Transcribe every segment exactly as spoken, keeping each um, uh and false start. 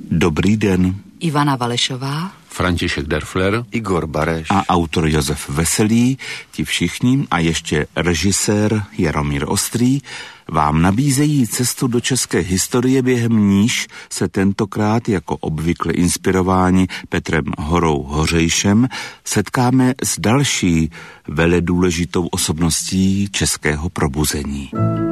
Dobrý den. Ivana Valešová, František Derfler, Igor Bareš a autor Josef Veselý, ti všichni a ještě režisér Jaromír Ostrý vám nabízejí cestu do české historie, během níž se tentokrát jako obvykle inspirováni Petrem Horou Hořejšem setkáme s další veledůležitou osobností českého probuzení.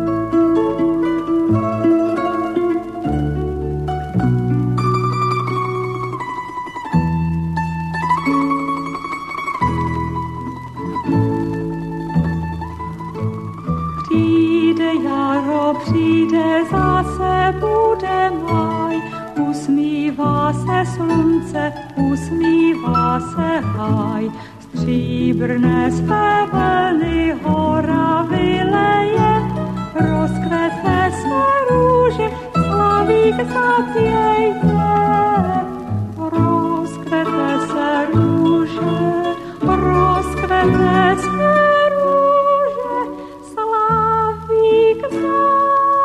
Přijde zase, bude máj, usmívá se slunce, usmívá se háj, stříbrné své vlny hora vyleje, rozkvete se růže, slavík zapěje, rozkvete se růže, rozkvete se růže, slavík zapěje.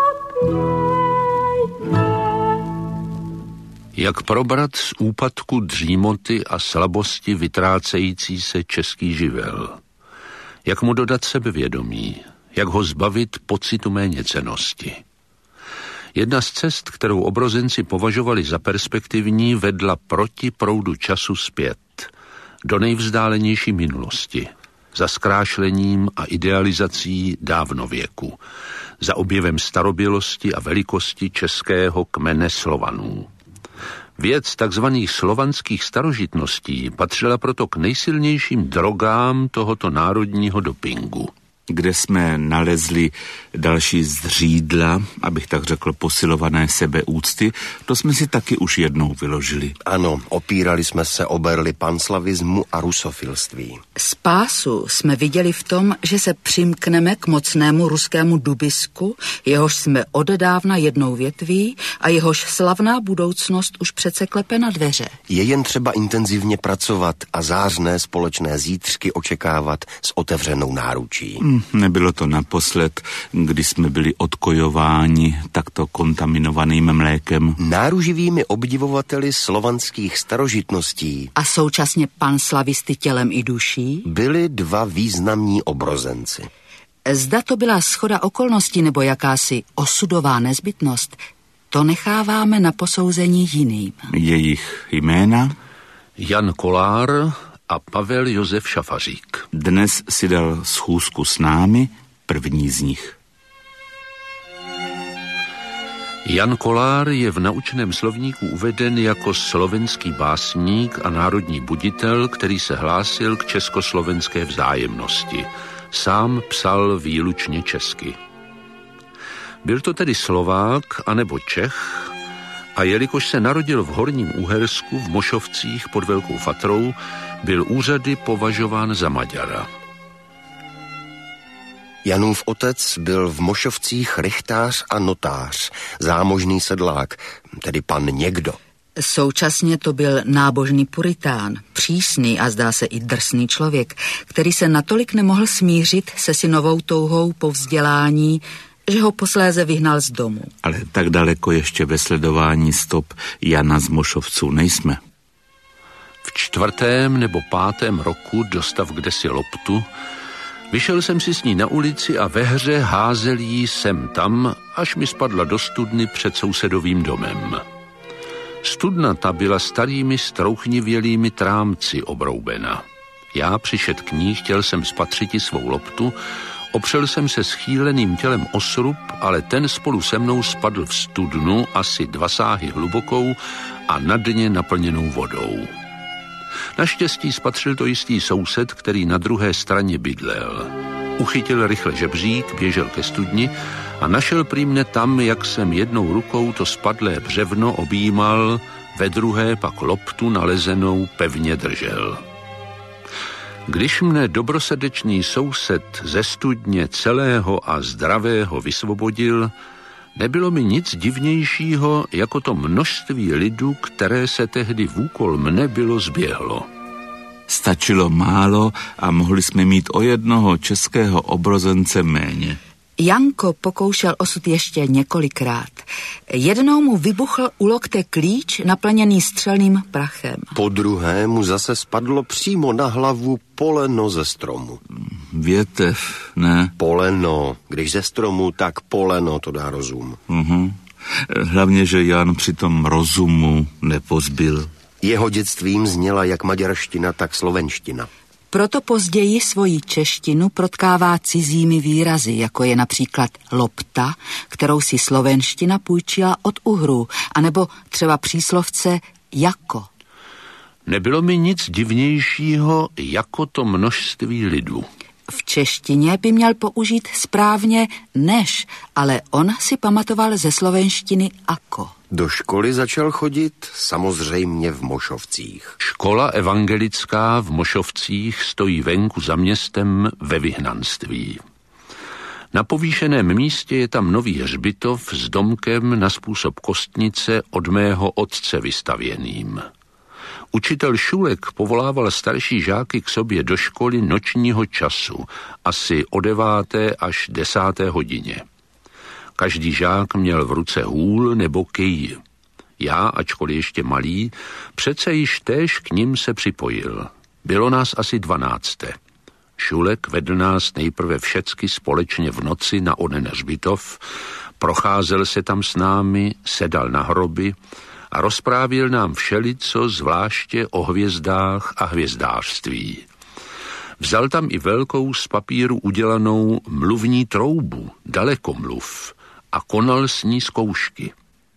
Jak probrat z úpadku dřímoty a slabosti vytrácející se český živel? Jak mu dodat sebevědomí? Jak ho zbavit pocitu méněcennosti? Jedna z cest, kterou obrozenci považovali za perspektivní, vedla proti proudu času zpět, do nejvzdálenější minulosti, za zkrášlením a idealizací dávnověku, za objevem starobělosti a velikosti českého kmene Slovanů. Věc takzvaných slovanských starožitností patřila proto k nejsilnějším drogám tohoto národního dopingu. Kde jsme nalezli další zřídla, abych tak řekl, posilované sebeúcty, to jsme si taky už jednou vyložili. Ano, opírali jsme se o berly panslavismu a rusofilství. Spásu jsme viděli v tom, že se přimkneme k mocnému ruskému dubisku, jehož jsme odedávna jednou větví a jehož slavná budoucnost už přece klepe na dveře. Je jen třeba intenzivně pracovat a zářné společné zítřky očekávat s otevřenou náručí. Hmm, nebylo to naposled, kdy jsme byli odkojováni takto kontaminovaným mlékem. Náruživými obdivovateli slovanských starožitností A současně panslavisty tělem i duší byli dva významní obrozenci. Zda to byla shoda okolností nebo jakási osudová nezbytnost, to necháváme na posouzení jiným. Jejich jména? Jan Kolár a Pavel Josef Šafařík. Dnes si dal schůzku s námi, první z nich. Jan Kolár je v naučném slovníku uveden jako slovenský básník a národní buditel, který se hlásil k československé vzájemnosti. Sám psal výlučně česky. Byl to tedy Slovák anebo Čech, a jelikož se narodil v Horním Uhersku v Mošovcích pod Velkou Fatrou, byl úřady považován za Maďara. Janův otec byl v Mošovcích rychtář a notář, zámožný sedlák, tedy pan někdo. Současně to byl nábožný puritán, přísný a zdá se i drsný člověk, který se natolik nemohl smířit se synovou touhou po vzdělání, že ho posléze vyhnal z domu. Ale tak daleko ještě ve sledování stop Jana z Mošovců nejsme. V čtvrtém nebo pátém roku dostav kdesi loptu, vyšel jsem si s ní na ulici a ve hře házel jí sem tam, až mi spadla do studny před sousedovým domem. Studna ta byla starými strouchnivělými trámci obroubena. Já přišet k ní, chtěl jsem spatřiti svou loptu, opřel jsem se schýleným tělem o srub, ale ten spolu se mnou spadl v studnu asi dva sáhy hlubokou a na dně naplněnou vodou. Naštěstí spatřil to jistý soused, který na druhé straně bydlel. Uchytil rychle žebřík, běžel ke studni a našel prý mne tam, jak jsem jednou rukou to spadlé břevno objímal, ve druhé pak loptu nalezenou pevně držel. Když mne dobrosrdečný soused ze studně celého a zdravého vysvobodil, nebylo mi nic divnějšího, jako to množství lidu, které se tehdy v úkol mne bylo zběhlo. Stačilo málo a mohli jsme mít o jednoho českého obrozence méně. Janko pokoušel osud ještě několikrát. Jednou mu vybuchl u lokte klíč naplněný střelným prachem. Po druhé mu zase spadlo přímo na hlavu poleno ze stromu. Větev, ne? Poleno. Když ze stromu, tak poleno, to dá rozum. Mhm. Hlavně, že Jan při tom rozumu nepozbyl. Jeho dětstvím zněla jak maďarština, tak slovenština. Proto později svoji češtinu protkává cizími výrazy, jako je například lopta, kterou si slovenština půjčila od Uhrů, anebo třeba příslovce jako. Nebylo mi nic divnějšího jako to množství lidu. V češtině by měl použít správně než, ale on si pamatoval ze slovenštiny ako. Do školy začal chodit samozřejmě v Mošovcích. Škola evangelická v Mošovcích stojí venku za městem ve vyhnanství. Na povýšeném místě je tam nový hřbitov s domkem na způsob kostnice od mého otce vystavěným. Učitel Šulek povolával starší žáky k sobě do školy nočního času, asi o deváté až desáté hodině. Každý žák měl v ruce hůl nebo kij. Já, ačkoliv ještě malý, přece již též k nim se připojil. Bylo nás asi dvanácté. Šulek vedl nás nejprve všecky společně v noci na onen hřbitov, procházel se tam s námi, sedal na hroby a rozprávěl nám všelico zvláště o hvězdách a hvězdářství. Vzal tam i velkou z papíru udělanou mluvní troubu, dalekomluv, a konal s ní zkoušky.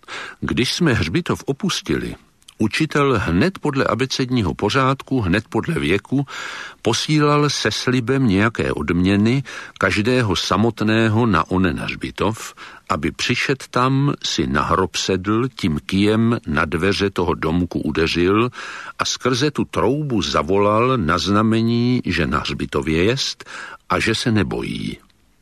Když jsme hřbitov opustili, učitel hned podle abecedního pořádku, hned podle věku, posílal se slibem nějaké odměny každého samotného na onen hřbitov, aby přišet tam, si na hrob sedl, tím kijem na dveře toho domku udeřil a skrze tu troubu zavolal na znamení, že na hřbitově jest a že se nebojí.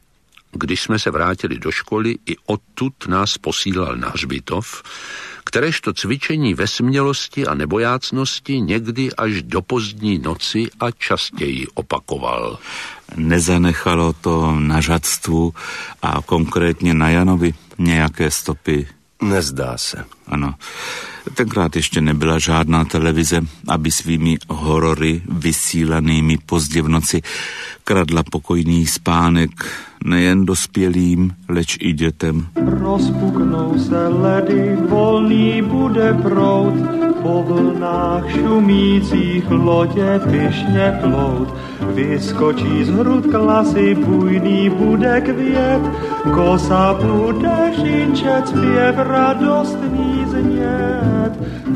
Když jsme se vrátili do školy, i odtud nás posílal na hřbitov, kteréžto cvičení ve smělosti a nebojácnosti někdy až do pozdní noci a častěji opakoval. Nezanechalo to na žadstvu a konkrétně na Janovi nějaké stopy? Nezdá se. Ano. Tenkrát ještě nebyla žádná televize, aby svými horory vysílanými pozdě v noci kradla pokojný spánek nejen dospělým, leč i dětem. Rozpuknou se ledy, volný bude proud, po vlnách šumících lodě pyšně plout. Vyskočí z hrud klasy, bujný bude květ, kosa bude žinčet, zpěv radostný znět.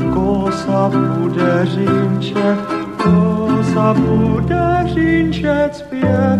Kosa bude žinčet, kosa bude žinčet, zpěv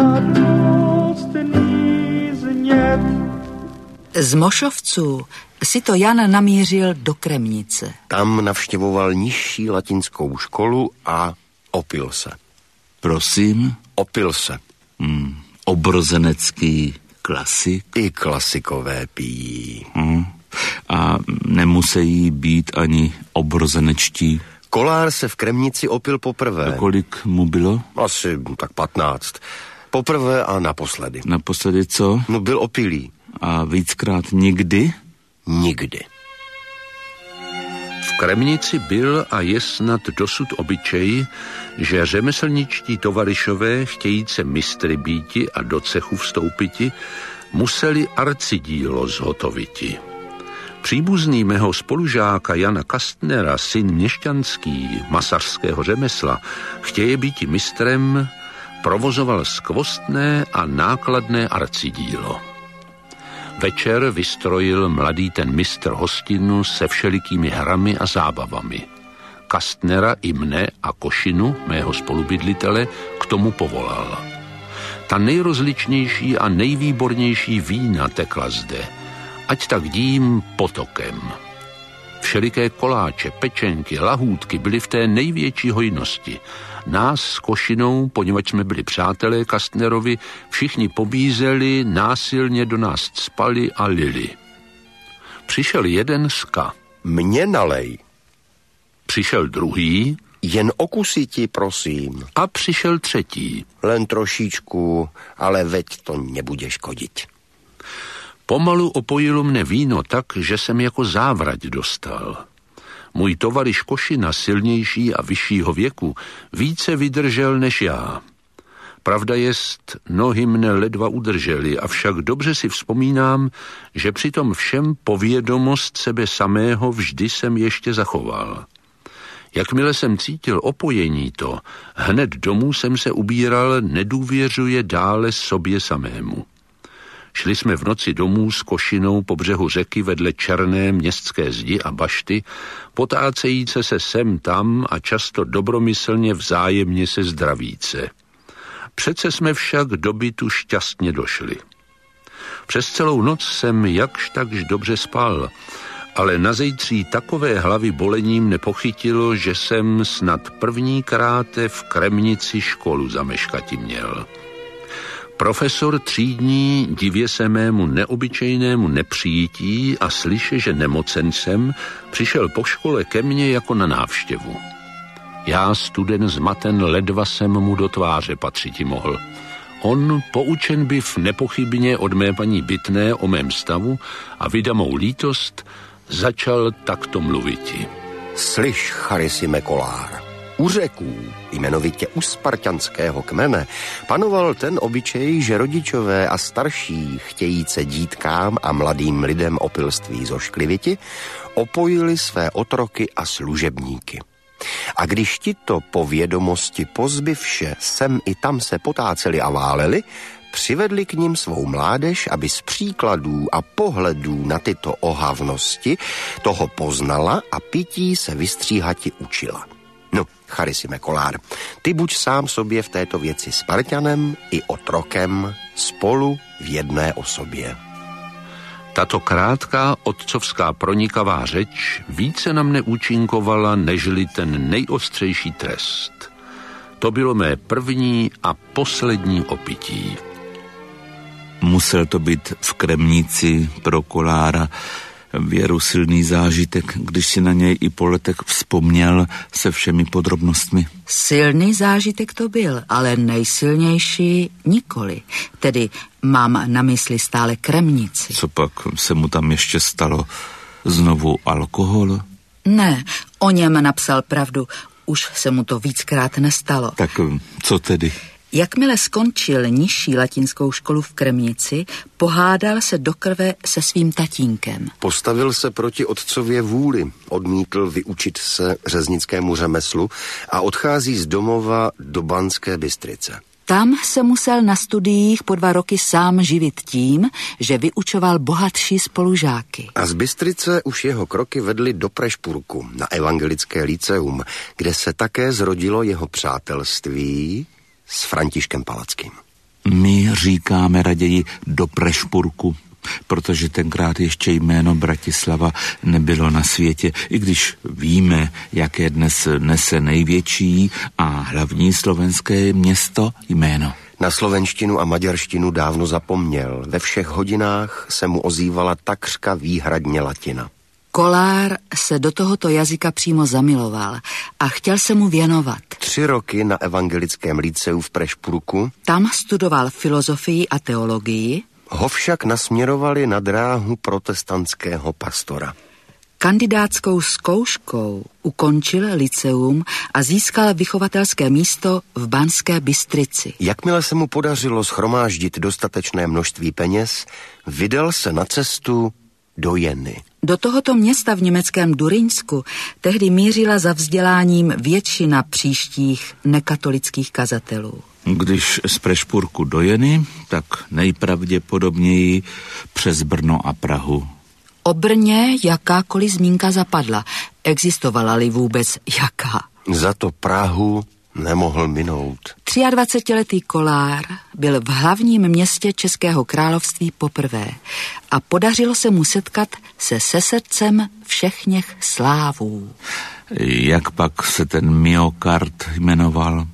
radostný znět. Z Mošovců si to Jan namířil do Kremnice. Tam navštěvoval nižší latinskou školu a opil se. Prosím? Opil se. Hmm, obrozenecký klasik? I klasikové pijí. Hmm. A nemusí být ani obrozenečtí? Kolár se v Kremnici opil poprvé. A kolik mu bylo? Asi tak patnáct. Poprvé a naposledy. Naposledy co? No byl opilý. A víckrát nikdy? Nikdy. V Kremnici byl a je snad dosud obyčej, že řemeslničtí tovarišové, chtějíce mistry býti a do cechu vstoupiti, museli arcidílo zhotoviti. Příbuzný mého spolužáka Jana Kastnera, syn měšťanský, masařského řemesla, chtěje býti mistrem, provozoval skvostné a nákladné arcidílo. Večer vystrojil mladý ten mistr hostinu se všelikými hrami a zábavami. Kastnera i mne a Košinu, mého spolubydlitele, k tomu povolal. Ta nejrozličnější a nejvýbornější vína tekla zde, ať tak dím potokem. Všeliké koláče, pečenky, lahůdky byly v té největší hojnosti. Nás s Košinou, poněvadž jsme byli přátelé Kastnerovi, všichni pobízeli, násilně do nás cpali a lili. Přišel jeden ska. Mně nalej. Přišel druhý. Jen okusiti, prosím. A přišel třetí. Len trošičku, ale veď to nebude škodit. Pomalu opojilo mne víno tak, že jsem jako závrať dostal. Můj tovariš Košina, silnější a vyššího věku, více vydržel než já. Pravda jest, nohy mne ledva udržely, avšak dobře si vzpomínám, že při tom všem povědomost sebe samého vždy jsem ještě zachoval. Jakmile jsem cítil opojení to, hned domů jsem se ubíral, nedůvěřuje dále sobě samému. Šli jsme v noci domů s Košinou po břehu řeky vedle černé městské zdi a bašty, potácejíce se sem tam a často dobromyslně vzájemně se zdravíce. Přece jsme však do bytu šťastně došli. Přes celou noc jsem jakž takž dobře spal, ale na zejtří takové hlavy bolením nepochytilo, že jsem snad prvníkrát v Kremnici školu zameškati měl. Profesor třídní divě se mému neobyčejnému nepřijítí a slyše, že nemocen jsem, přišel po škole ke mně jako na návštěvu. Já, student zmaten, ledva jsem mu do tváře patřiti mohl. On, poučen byv nepochybně od mé paní Bytné o mém stavu a vida mou lítost, začal takto mluviti. Slyš, Charisime Kolár, u Řeků, jmenovitě u spartanského kmene, panoval ten obyčej, že rodičové a starší, chtějíce dítkám a mladým lidem opilství zoškliviti, opojili své otroky a služebníky. A když tito po vědomosti pozbyvše sem i tam se potáceli a váleli, přivedli k nim svou mládež, aby z příkladů a pohledů na tyto ohavnosti toho poznala a pití se vystříhati učila. No, Charisime Kolár, ty buď sám sobě v této věci Spartanem i otrokem spolu v jedné osobě. Tato krátká otcovská pronikavá řeč více na mne účinkovala, nežli ten nejostřejší trest. To bylo mé první a poslední opití. Musel to být v Kremnici pro Kolára věru silný zážitek, když si na něj i po letech vzpomněl se všemi podrobnostmi. Silný zážitek to byl, ale nejsilnější nikoli. Tedy mám na mysli stále Kremnici. Co pak se mu tam ještě stalo? Znovu alkohol? Ne, o něm napsal pravdu. Už se mu to víckrát nestalo. Tak co tedy? Jakmile skončil nižší latinskou školu v Kremnici, pohádal se do krve se svým tatínkem. Postavil se proti otcově vůli, odmítl vyučit se řeznickému řemeslu a odchází z domova do Banské Bystrice. Tam se musel na studiích po dva roky sám živit tím, že vyučoval bohatší spolužáky. A z Bystrice už jeho kroky vedly do Prešpurku, na evangelické lyceum, kde se také zrodilo jeho přátelství s Františkem Palackým. My říkáme raději do Prešpurku, protože tenkrát ještě jméno Bratislava nebylo na světě, i když víme, jaké dnes nese největší a hlavní slovenské město jméno. Na slovenštinu a maďarštinu dávno zapomněl. Ve všech hodinách se mu ozývala takřka výhradně latina. Kolár se do tohoto jazyka přímo zamiloval a chtěl se mu věnovat. Tři roky na evangelickém lyceu v Prešpurku. Tam studoval filozofii a teologii. Ho však nasměrovali na dráhu protestantského pastora. Kandidátskou zkouškou ukončil lyceum a získal vychovatelské místo v Banské Bystrici. Jakmile se mu podařilo shromáždit dostatečné množství peněz, vydal se na cestu do Jeny. Do tohoto města v německém Durinsku tehdy mířila za vzděláním většina příštích nekatolických kazatelů. Když z Prešpurku do Jeny, tak nejpravděpodobněji přes Brno a Prahu. O Brně jakákoliv zmínka zapadla. Existovala-li vůbec jaká? Za to Prahu nemohl minout. dvacetiletý Kolár byl v hlavním městě Českého království poprvé a podařilo se mu setkat se se srdcem všechněch slávů. Jak pak se ten myokard jmenoval?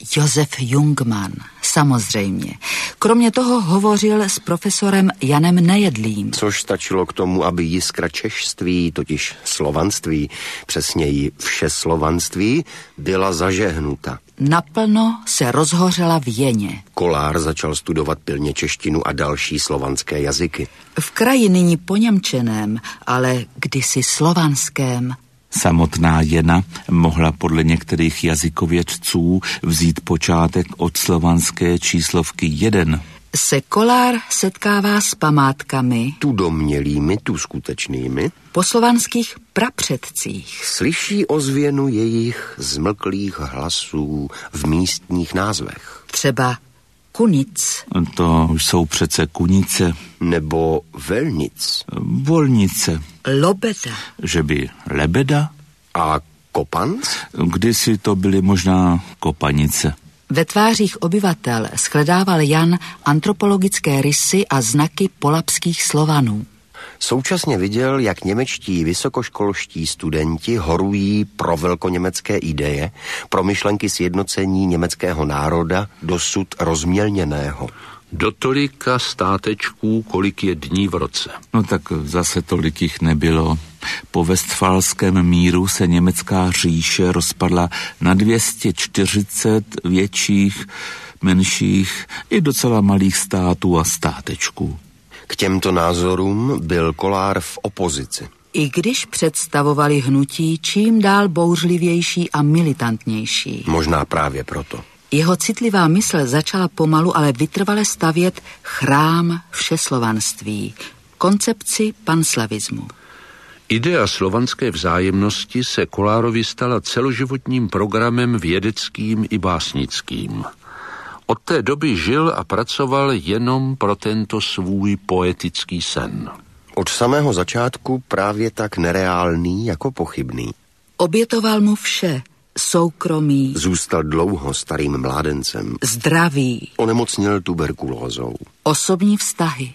Josef Jungmann, samozřejmě. Kromě toho hovořil s profesorem Janem Nejedlým. Což stačilo k tomu, aby jiskra češství, totiž slovanství, přesněji všeslovanství, byla zažehnuta. Naplno se rozhořela v Jeně. Kolár začal studovat pilně češtinu a další slovanské jazyky. V kraji nyní poněmčeném, ale kdysi slovanském. Samotná Jena mohla podle některých jazykovědců vzít počátek od slovanské číslovky jeden. Se Kolár setkává s památkami, Tu domnělými, tu skutečnými, po slovanských prapředcích. slyší ozvěnu jejich zmlklých hlasů v místních názvech. Třeba Kunic, To jsou přece Kunice, Nebo Velnic Volnice, Lobeda, že by Lebeda, a Kopanc. kdysi to byly možná Kopanice. Ve tvářích obyvatel shledával Jan antropologické rysy a znaky polabských Slovanů. Současně viděl, jak němečtí vysokoškolští studenti horují pro velkoněmecké ideje, pro myšlenky sjednocení německého národa, dosud rozmělněného. Do tolika státečků, kolik je dní v roce. No tak zase tolik jich nebylo. Po Westfalském míru se německá říše rozpadla na dvě stě čtyřicet větších, menších i docela malých států a státečků. K těmto názorům byl Kolár v opozici. I když představovali hnutí čím dál bouřlivější a militantnější. Možná právě proto. Jeho citlivá mysl začala pomalu, ale vytrvale stavět chrám všeslovanství, koncepci panslavismu. Idea slovanské vzájemnosti se Kolárovi stala celoživotním programem vědeckým i básnickým. Od té doby žil a pracoval jenom pro tento svůj poetický sen. Od samého začátku právě tak nereálný jako pochybný. Obětoval mu vše, soukromí, Zůstal dlouho starým mládencem. zdraví, Onemocněl tuberkulózou. osobní vztahy.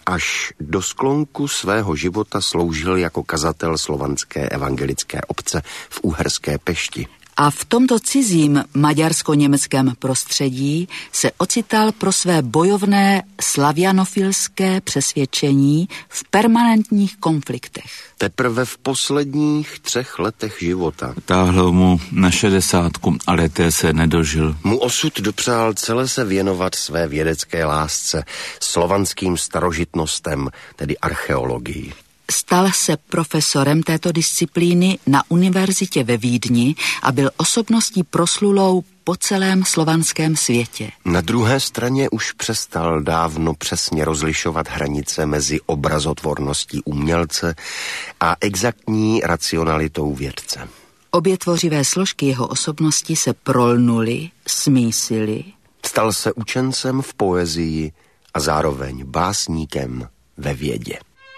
Až do sklonku svého života sloužil jako kazatel slovanské evangelické obce v Uherské Pešti. A v tomto cizím maďarsko-německém prostředí se ocital pro své bojovné slavianofilské přesvědčení v permanentních konfliktech. Teprve v posledních třech letech života Táhlo mu na šedesátku, ale té se nedožil. mu osud dopřál celé se věnovat své vědecké lásce, slovanským starožitnostem, tedy archeologii. Stal se profesorem této disciplíny na univerzitě ve Vídni a byl osobností proslulou po celém slovanském světě. Na druhé straně už přestal dávno přesně rozlišovat hranice mezi obrazotvorností umělce a exaktní racionalitou vědce. Obě tvořivé složky jeho osobnosti se prolnuly, smísily. Stal se učencem v poezii a zároveň básníkem ve vědě.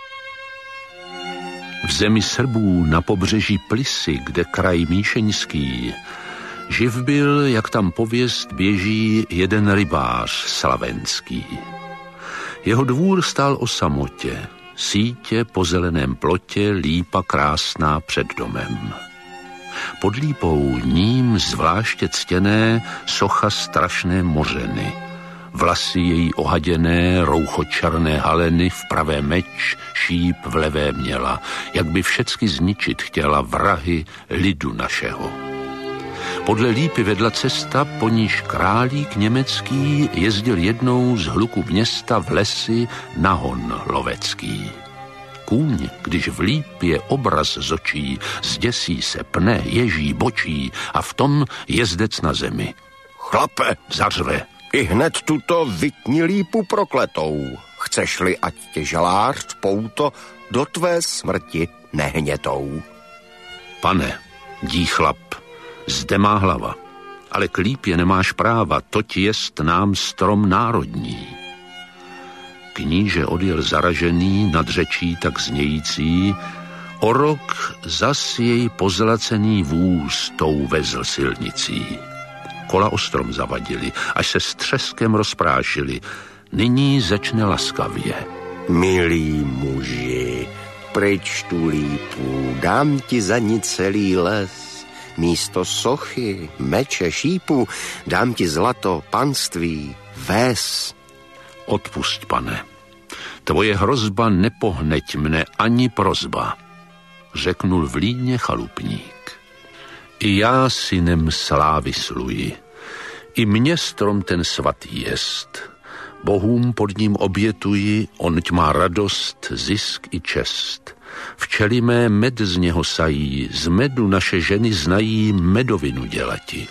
V zemi Srbů na pobřeží Plisy, kde kraj Míšeňský, živ byl, jak tam pověst běží, jeden rybář slavenský. Jeho dvůr stál o samotě, sítě po zeleném plotě, lípa krásná před domem. Pod lípou ním zvláště ctěné socha strašné mořeny. Vlasy její ohaděné, rouchočerné haleny v pravé meč, šíp v levé měla, jak by všecky zničit chtěla vrahy lidu našeho. Podle lípy vedla cesta, po níž králík německý jezdil jednou z hluku města v lesy na hon lovecký. Kůň, když v lípě obraz z očí, zděsí se, pne, ježí, bočí a v tom jezdec na zemi. Chlape, Zařve. i hned tuto vytni lípu prokletou. Chceš-li, ať tě žalář pouto do tvé smrti nehnětou. Pane, dí chlap, zde má hlava, ale k lípě nemáš práva, toť jest nám strom národní. Kníže odjel zaražený nad řečí tak znějící, o rok zas jej pozlacený vůz tou vezl silnicí. Kola ostrom zavadili, až se s třeskem rozprášili. Nyní začne laskavě. Milí muži, pryč tu lípu, dám ti za ní celý les. místo sochy, meče, šípu, dám ti zlato, panství, ves. Odpusť, pane. Tvoje hrozba nepohneť mne ani prozba, řeknul v Líně chalupník. I já synem slávy sluji, i mě strom ten svatý jest. Bohům pod ním obětuji, onť má radost, zisk i čest. Včely mé med z něho sají, z medu naše ženy znají medovinu dělati.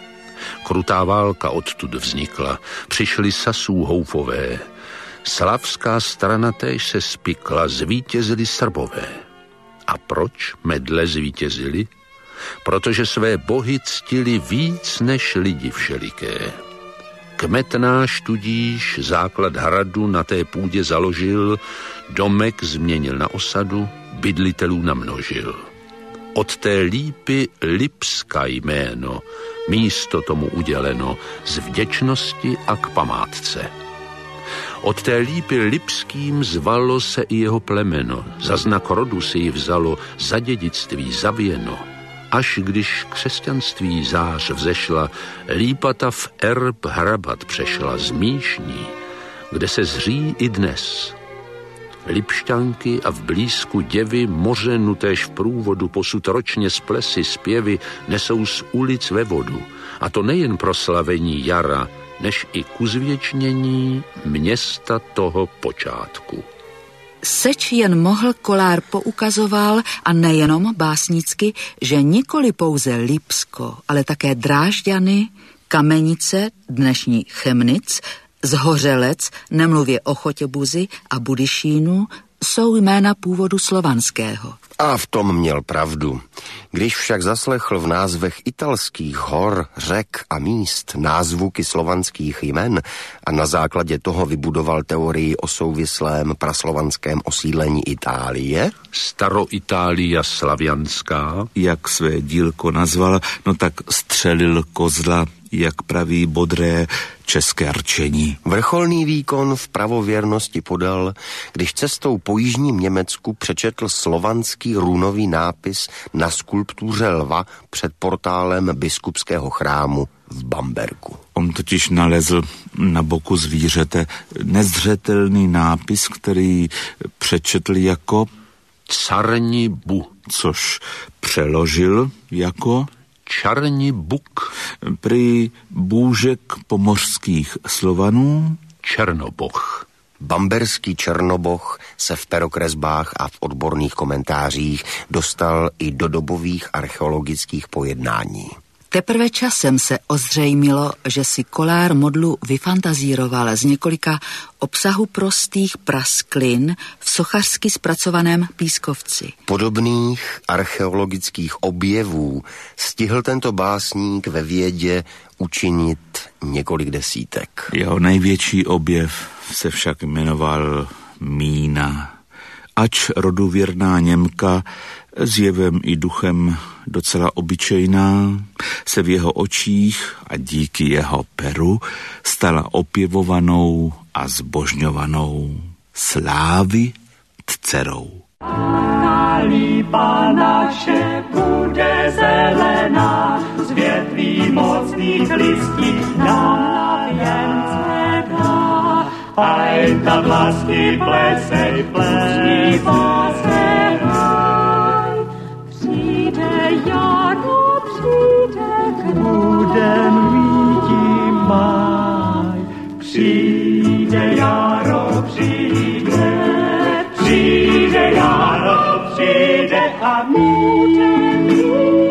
Krutá válka odtud vznikla, přišli Sasů houfové. Slavská strana též se spikla, zvítězili Srbové. A proč medle zvítězili? Protože své bohy ctili víc než lidi všeliké. Kmet náš tudíž základ hradu na té půdě založil, domek změnil na osadu, bydlitelů namnožil. Od té lípy Lipska jméno, místo tomu uděleno, z vděčnosti a k památce. Od té lípy Lipským zvalo se i jeho plemeno, za znak rodu si ji vzalo, za dědictví zavěno. Až když křesťanství zář vzešla, lípata v erb hrabat přešla z Míšní, kde se zří i dnes. Lipšťanky a v blízku děvy moře nutéž v průvodu posud ročně z plesy zpěvy nesou z ulic ve vodu. A to nejen pro slavení jara, než i ku zvěčnění města toho počátku. Seč jen mohl Kolár poukazoval, a nejenom básnicky, že nikoli pouze Lipsko, ale také Drážďany, Kamenice, dnešní Chemnic, Zhořelec, nemluvě o Chotěbuzi a Budyšínu, jsou jména původu slovanského. A v tom měl pravdu. Když však zaslechl v názvech italských hor, řek a míst názvuky slovanských jmen a na základě toho vybudoval teorii o souvislém praslovanském osídlení Itálie? Staroitália slavianská. Jak své dílko nazval, no tak střelil kozla, jak praví bodré české rčení. Vrcholný výkon v pravověrnosti podal, když cestou po jižním Německu přečetl slovanský runový nápis na skulptuře lva před portálem biskupského chrámu v Bamberku. On totiž nalezl na boku zvířete nezřetelný nápis, který přečetl jako Carni bu, což přeložil jako Čarni buk. Prý bůžek pomořských Slovanů Černoboh. Bamberský Černoboh se v perokresbách a v odborných komentářích dostal i do dobových archeologických pojednání. Teprve časem se ozřejmilo, že si Kolár modlu vyfantazíroval z několika obsahu prostých prasklin v sochařsky zpracovaném pískovci. Podobných archeologických objevů stihl tento básník ve vědě učinit několik desítek. Jeho největší objev se však jmenoval Mína. Ač roduvěrná Němka, s jevem i duchem docela obyčejná, se v jeho očích a díky jeho peru stala opěvovanou a zbožňovanou slávy dcerou. A lípa naše bude zelená, z větví mocných listí nám věnce dá. Aj ta vlasky plesej, plesní se hraj. Přijde jaro, přijde budem vidí máj. Přijde jaro, přijde, přijde jaro, přijde a budem vidí.